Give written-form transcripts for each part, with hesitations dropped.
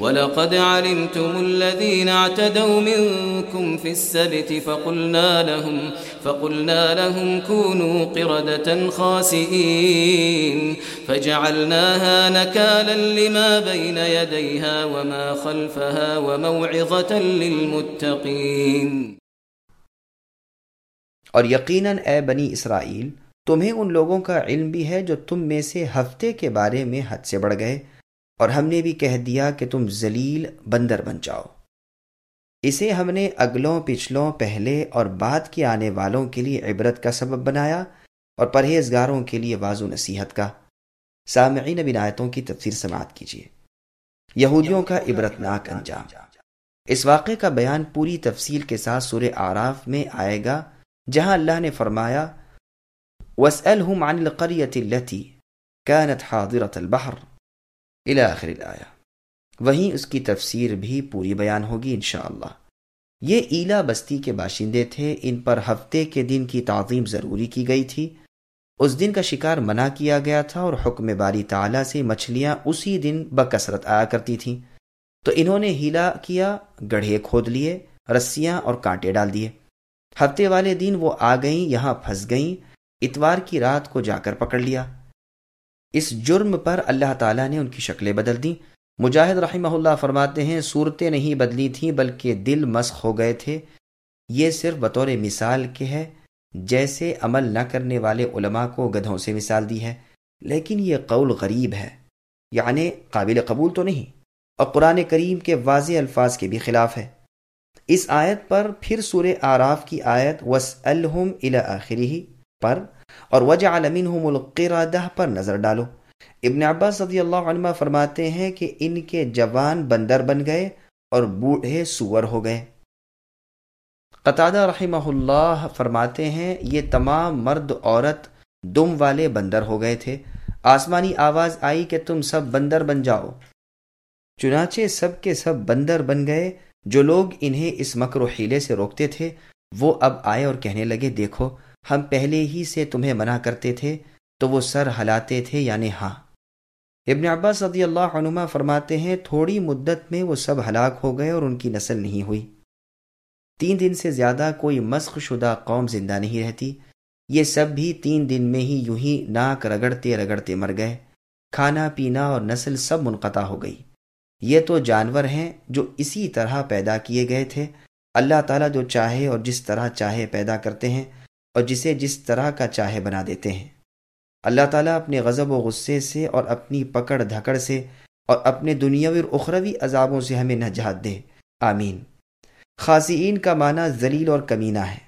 وَلَقَدْ عَلِمْتُمُ الَّذِينَ اعْتَدَوْا مِنكُمْ فِي السَّبْتِ فَقُلْنَا لَهُمْ كُونُوا قِرَدَةً خَاسِئِينَ فَجَعَلْنَاهَا نَكَالًا لِمَا بَيْنَ يَدَيْهَا وَمَا خَلْفَهَا وَمَوْعِظَةً لِلْمُتَّقِينَ۔ اور یقیناً اے بنی اسرائیل، تمہیں ان لوگوں کا علم بھی ہے جو تم میں سے ہفتے کے بارے میں حد سے بڑھ گئے، اور ہم نے بھی کہہ دیا کہ تم ذلیل بندر بن جاؤ۔ اسے ہم نے اگلوں پچھلوں پہلے اور بعد کے آنے والوں کے لیے عبرت کا سبب بنایا اور پرہیزگاروں کے لیے واعظ و نصیحت کا۔ سامعین، اب ان آیتوں کی تفسیر سماعت کیجیے۔ یہودیوں کا عبرتناک انجام۔ اس واقعے کا بیان پوری تفصیل کے ساتھ سورہ اعراف میں آئے گا، جہاں اللہ نے فرمایا وَاسْأَلْهُمْ عَنِ الْقَرْيَةِ الَّتِي كَانَتْ حَاضِرَةَ الْبَحْرِ الی آخر الآیہ۔ وہیں اس کی تفسیر بھی پوری بیان ہوگی انشاءاللہ۔ یہ ایلا بستی کے باشندے تھے، ان پر ہفتے کے دن کی تعظیم ضروری کی گئی تھی۔ اس دن کا شکار منع کیا گیا تھا اور حکم باری تعالیٰ سے مچھلیاں اسی دن بکثرت آیا کرتی تھیں، تو انہوں نے ہیلا کیا، گڑھے کھود لیے، رسیاں اور کانٹے ڈال دیے۔ ہفتے والے دن وہ آ گئیں، یہاں پھنس گئیں، اتوار کی رات کو جا کر پکڑ لیا۔ اس جرم پر اللہ تعالیٰ نے ان کی شکلیں بدل دیں۔ مجاہد رحمہ اللہ فرماتے ہیں صورتیں نہیں بدلی تھیں بلکہ دل مسخ ہو گئے تھے۔ یہ صرف بطور مثال کے ہے، جیسے عمل نہ کرنے والے علماء کو گدھوں سے مثال دی ہے، لیکن یہ قول غریب ہے، یعنی قابل قبول تو نہیں، اور قرآن کریم کے واضح الفاظ کے بھی خلاف ہے۔ اس آیت پر پھر سورہ اعراف کی آیت وَاسْأَلْهُمْ إِلَى آخِرِهِ پر اور وَجَعَلَ مِنْهُمُ الْقِرَدَةَ پر نظر ڈالو۔ ابن عباس رضی اللہ عنہ فرماتے ہیں کہ ان کے جوان بندر بن گئے اور بوڑھے سور ہو گئے۔ قتادہ رحمہ اللہ فرماتے ہیں یہ تمام مرد عورت دم والے بندر ہو گئے تھے۔ آسمانی آواز آئی کہ تم سب بندر بن جاؤ، چنانچہ سب کے سب بندر بن گئے۔ جو لوگ انہیں اس مکر و حیلے سے روکتے تھے وہ اب آئے اور کہنے لگے دیکھو ہم پہلے ہی سے تمہیں منع کرتے تھے، تو وہ سر ہلاتے تھے یعنی ہاں۔ ابن عباس رضی اللہ عنہما فرماتے ہیں تھوڑی مدت میں وہ سب ہلاک ہو گئے اور ان کی نسل نہیں ہوئی۔ 3 دن سے زیادہ کوئی مسخ شدہ قوم زندہ نہیں رہتی۔ یہ سب بھی 3 دن میں ہی یوں ہی ناک رگڑتے رگڑتے مر گئے، کھانا پینا اور نسل سب منقطع ہو گئی۔ یہ تو جانور ہیں جو اسی طرح پیدا کیے گئے تھے۔ اللہ تعالیٰ جو چاہے اور جس طرح چاہے پیدا کرتے ہیں اور جسے جس طرح کا چاہے بنا دیتے ہیں۔ اللہ تعالیٰ اپنے غضب و غصے سے اور اپنی پکڑ دھکڑ سے اور اپنے دنیاوی اور اخروی عذابوں سے ہمیں نجات دے، آمین۔ خاسئین کا معنی ذلیل اور کمینہ ہے۔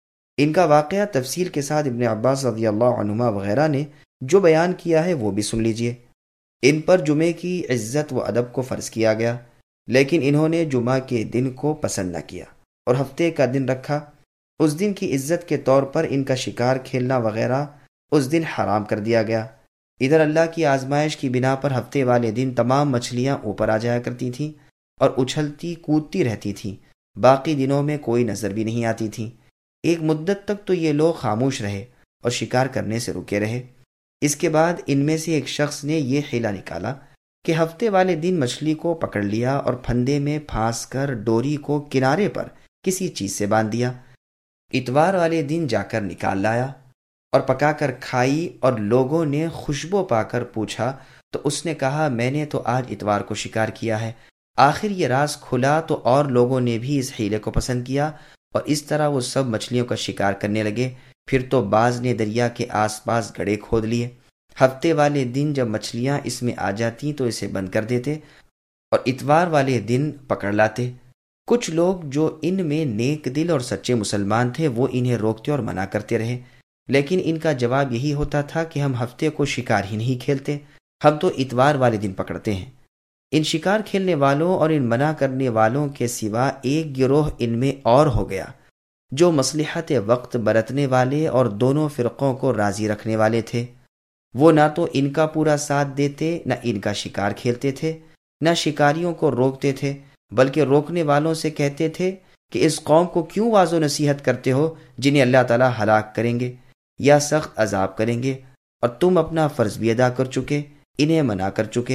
ان کا واقعہ تفصیل کے ساتھ ابن عباس رضی اللہ عنہما وغیرہ نے جو بیان کیا ہے وہ بھی سن لیجئے۔ ان پر جمعے کی عزت و ادب کو فرض کیا گیا، لیکن انہوں نے جمعہ کے دن کو پسند نہ کیا اور ہفتے کا دن رکھا۔ اس دن کی عزت کے طور پر ان کا شکار کھیلنا وغیرہ اس دن حرام کر دیا گیا۔ ادھر اللہ کی آزمائش کی بنا پر ہفتے والے دن تمام مچھلیاں اوپر آ جایا کرتی تھیں اور اچھلتی کودتی رہتی تھیں، باقی دنوں میں کوئی نظر بھی نہیں آتی تھیں۔ ایک مدت تک تو یہ لوگ خاموش رہے اور شکار کرنے سے رکے رہے۔ اس کے بعد ان میں سے ایک شخص نے یہ حیلہ نکالا کہ ہفتے والے دن مچھلی کو پکڑ لیا اور پھندے میں پھانس کر ڈوری کو کنارے پر کسی چیز سے باندھ دیا۔ اتوار والے دن جا کر نکال لایا اور پکا کر کھائی، اور لوگوں نے خوشبو پا کر پوچھا تو اس نے کہا میں نے تو آج اتوار کو شکار کیا ہے۔ آخر یہ راز کھلا تو اور لوگوں نے بھی اس حیلے کو پسند کیا اور اس طرح وہ سب مچھلیوں کا شکار کرنے لگے۔ پھر تو بعض نے دریا کے آس پاس گڑھے کھود لیے۔ ہفتے والے دن جب مچھلیاں اس میں آ جاتی تو اسے بند کر دیتے اور اتوار والے دن پکڑ لاتے۔ کچھ لوگ جو ان میں نیک دل اور سچے مسلمان تھے وہ انہیں روکتے اور منع کرتے رہے، لیکن ان کا جواب یہی ہوتا تھا کہ ہم ہفتے کو شکار ہی نہیں کھیلتے، ہم تو اتوار والے دن پکڑتے ہیں۔ ان شکار کھیلنے والوں اور ان منع کرنے والوں کے سوا ایک گروہ ان میں اور ہو گیا جو مصلحت وقت برتنے والے اور دونوں فرقوں کو راضی رکھنے والے تھے۔ وہ نہ تو ان کا پورا ساتھ دیتے، نہ ان کا شکار کھیلتے تھے، نہ شکاریوں کو روکتے تھے، بلکہ روکنے والوں سے کہتے تھے کہ اس قوم کو کیوں واعظ و نصیحت کرتے ہو جنہیں اللہ تعالیٰ ہلاک کریں گے یا سخت عذاب کریں گے، اور تم اپنا فرض بھی ادا کر چکے، انہیں منع کر چکے۔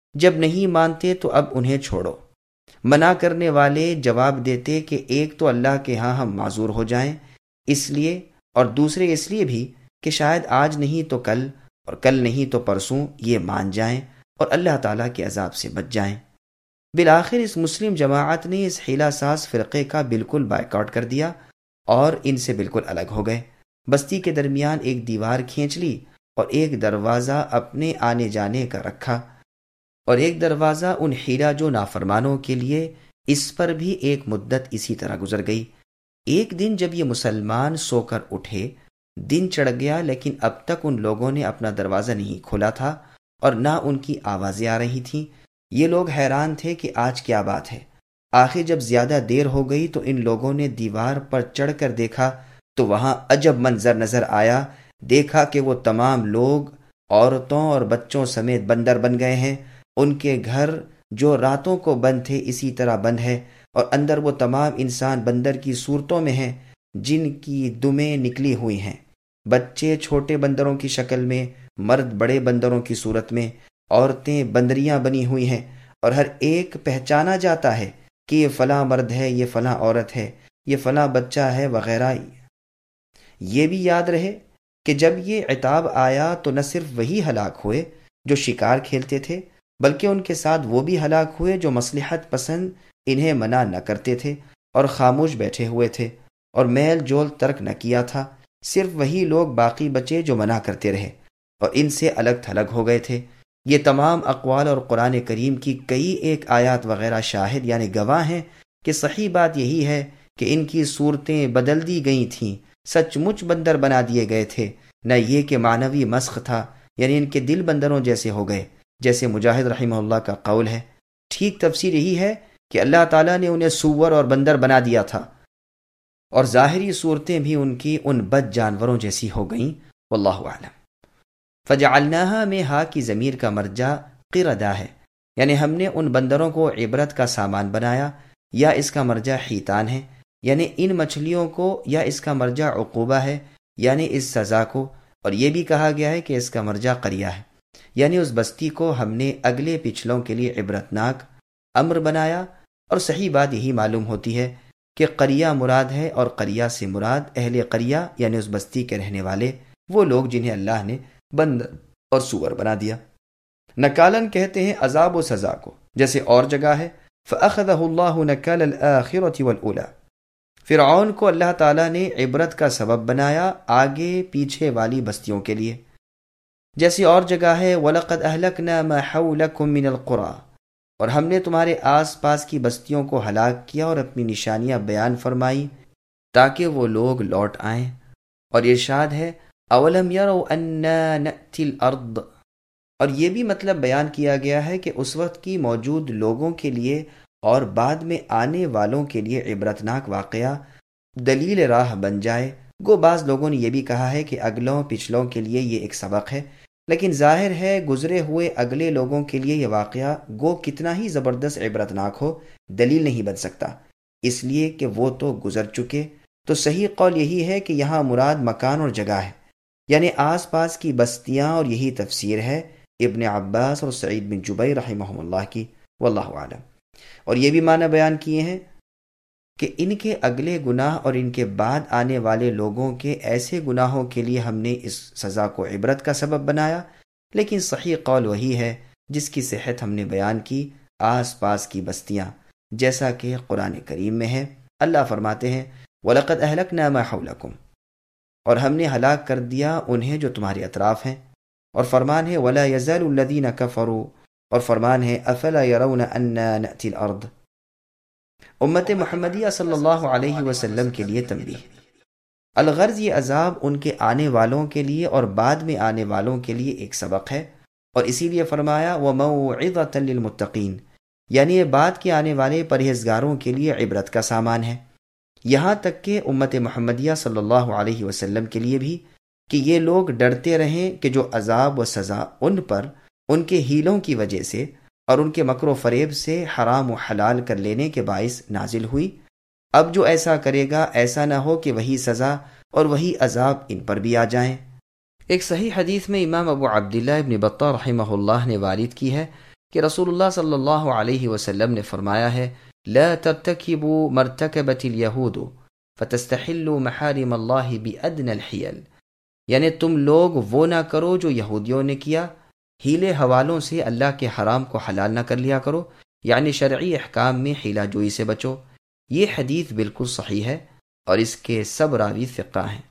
جب نہیں مانتے تو اب انہیں چھوڑو۔ منع کرنے والے جواب دیتے کہ ایک تو اللہ کے ہاں ہم معذور ہو جائیں اس لیے، اور دوسرے اس لیے بھی کہ شاید آج نہیں تو کل اور کل نہیں تو پرسوں یہ مان جائیں اور اللہ تعالیٰ کے عذاب سے بچ جائیں۔ بالآخر اس مسلم جماعت نے اس حیلہ ساز فرقے کا بالکل بائیکاٹ کر دیا اور ان سے بالکل الگ ہو گئے۔ بستی کے درمیان ایک دیوار کھینچ لی اور ایک دروازہ اپنے آنے جانے کا رکھا، اور ایک دروازہ ان حیلہ جو نافرمانوں کے لیے۔ اس پر بھی ایک مدت اسی طرح گزر گئی۔ ایک دن جب یہ مسلمان سو کر اٹھے، دن چڑھ گیا لیکن اب تک ان لوگوں نے اپنا دروازہ نہیں کھولا تھا اور نہ ان کی آوازیں آ رہی تھیں۔ یہ لوگ حیران تھے کہ آج کیا بات ہے۔ آخر جب زیادہ دیر ہو گئی تو ان لوگوں نے دیوار پر چڑھ کر دیکھا تو وہاں عجب منظر نظر آیا۔ دیکھا کہ وہ تمام لوگ عورتوں اور بچوں سمیت بندر بن گئے ہیں۔ ان کے گھر جو راتوں کو بند تھے اسی طرح بند ہے، اور اندر وہ تمام انسان بندر کی صورتوں میں ہیں جن کی دمیں نکلی ہوئی ہیں، بچے چھوٹے بندروں کی شکل میں، مرد بڑے بندروں کی صورت میں، عورتیں بندریاں بنی ہوئی ہیں، اور ہر ایک پہچانا جاتا ہے کہ یہ فلاں مرد ہے، یہ فلاں عورت ہے، یہ فلاں بچہ ہے وغیرہ۔ یہ بھی یاد رہے کہ جب یہ عتاب آیا تو نہ صرف وہی ہلاک ہوئے جو شکار کھیلتے تھے، بلکہ ان کے ساتھ وہ بھی ہلاک ہوئے جو مصلحت پسند انہیں منع نہ کرتے تھے اور خاموش بیٹھے ہوئے تھے اور میل جول ترک نہ کیا تھا۔ صرف وہی لوگ باقی بچے جو منع کرتے رہے اور ان سے الگ تھلگ ہو گئے تھے۔ یہ تمام اقوال اور قرآن کریم کی کئی ایک آیات وغیرہ شاہد یعنی گواہ ہیں کہ صحیح بات یہی ہے کہ ان کی صورتیں بدل دی گئی تھیں، سچ مچ بندر بنا دیے گئے تھے، نہ یہ کہ معنوی مسخ تھا، یعنی ان کے دل بندروں جیسے ہو گئے، جیسے مجاہد رحمہ اللہ کا قول ہے۔ ٹھیک تفسیر یہی ہے کہ اللہ تعالیٰ نے انہیں سور اور بندر بنا دیا تھا، اور ظاہری صورتیں بھی ان کی ان بد جانوروں جیسی ہو گئیں۔ واللہ اعلم۔ فجعلناها میں ہا کی ضمیر کا مرجع قردہ ہے، یعنی ہم نے ان بندروں کو عبرت کا سامان بنایا، یا اس کا مرجع حیتان ہے یعنی ان مچھلیوں کو، یا اس کا مرجع عقوبہ ہے یعنی اس سزا کو، اور یہ بھی کہا گیا ہے کہ اس کا مرجع قریہ ہے یعنی اس بستی کو ہم نے اگلے پچھلوں کے لیے عبرتناک امر بنایا۔ اور صحیح بات یہی معلوم ہوتی ہے کہ قریہ مراد ہے، اور قریہ سے مراد اہل قریہ یعنی اس بستی کے رہنے والے، وہ لوگ جنہیں اللہ نے بندر اور سور بنا دیا۔ نکالن کہتے ہیں عذاب و سزا کو، جیسے اور جگہ ہے فَأَخَذَهُ اللَّهُ نَكَالَ الْآخِرَةِ وَالْأُولَى۔ فرعون کو اللہ تعالیٰ نے عبرت کا سبب بنایا آگے پیچھے والی بستیوں کے لیے، جیسی اور جگہ ہے وَلَقَدْ أَهْلَكْنَا مَا حَوْلَكُمْ مِنَ الْقُرَىٰ، اور ہم نے تمہارے آس پاس کی بستیوں کو ہلاک کیا اور اپنی نشانیاں بیان فرمائی تاکہ وہ لوگ لوٹ آئیں۔ اور ارشاد ہے اولم يروا انا نأتی الارض، اور یہ بھی مطلب بیان کیا گیا ہے کہ اس وقت کی موجود لوگوں کے لیے اور بعد میں آنے والوں کے لیے عبرتناک واقعہ دلیل راہ بن جائے۔ گو بعض لوگوں نے یہ بھی کہا ہے کہ اگلوں پچھلوں کے لیے یہ ایک سبق ہے، لیکن ظاہر ہے گزرے ہوئے اگلے لوگوں کے لیے یہ واقعہ گو کتنا ہی زبردست عبرتناک ہو، دلیل نہیں بن سکتا، اس لیے کہ وہ تو گزر چکے۔ تو صحیح قول یہی ہے کہ یہاں مراد مکان اور جگہ ہے، یعنی آس پاس کی بستیاں، اور یہی تفسیر ہے ابن عباس اور سعید بن جبیر رحمہم اللہ کی، واللہ عالم۔ اور یہ بھی معنی بیان کیے ہیں کہ ان کے اگلے گناہ اور ان کے بعد آنے والے لوگوں کے ایسے گناہوں کے لیے ہم نے اس سزا کو عبرت کا سبب بنایا، لیکن صحیح قول وہی ہے جس کی صحت ہم نے بیان کی، آس پاس کی بستیاں، جیسا کہ قرآن کریم میں ہے۔ اللہ فرماتے ہیں وَلَقَدْ أَهْلَكْنَا مَا حَوْلَكُمْ، اور ہم نے ہلاک کر دیا انہیں جو تمہارے اطراف ہیں۔ اور فرمان ہے وَلَا يَزَالُ الَّذِينَ كَفَرُوا، اور فرمان ہے أَفَلَا يَرَوْنَ أَنَّا نَأْتِي الْأَرْضَ۔ امت محمدیہ صلی اللہ علیہ وسلم کے لیے تنبیہ۔ الغرض یہ عذاب ان کے آنے والوں کے لیے اور بعد میں آنے والوں کے لیے ایک سبق ہے، اور اسی لیے فرمایا وَمَوْعِظَةً لِّلْمُتَّقِينَ، یعنی یہ بعد کے آنے والے پرہیزگاروں کے لیے عبرت کا سامان ہے۔ یہاں تک کہ امت محمدیہ صلی اللہ علیہ وسلم کے لیے بھی، کہ یہ لوگ ڈرتے رہیں کہ جو عذاب و سزا ان پر ان کے ہیلوں کی وجہ سے اور ان کے مکر و فریب سے حرام و حلال کر لینے کے باعث نازل ہوئی، اب جو ایسا کرے گا ایسا نہ ہو کہ وہی سزا اور وہی عذاب ان پر بھی آ جائیں۔ ایک صحیح حدیث میں امام ابو عبداللہ ابن بطہ رحمہ اللہ نے وارد کی ہے کہ رسول اللہ صلی اللہ علیہ وسلم نے فرمایا ہے لا ترتکبوا مرتکبت الیہود فتستحلوا محارم اللہ بأدنى الحیل، یعنی تم لوگ وہ نہ کرو جو یہودیوں نے کیا، ہیلے حوالوں سے اللہ کے حرام کو حلال نہ کر لیا کرو، یعنی شرعی احکام میں حیلہ جوئی سے بچو۔ یہ حدیث بالکل صحیح ہے اور اس کے سب راوی ثقہ ہیں۔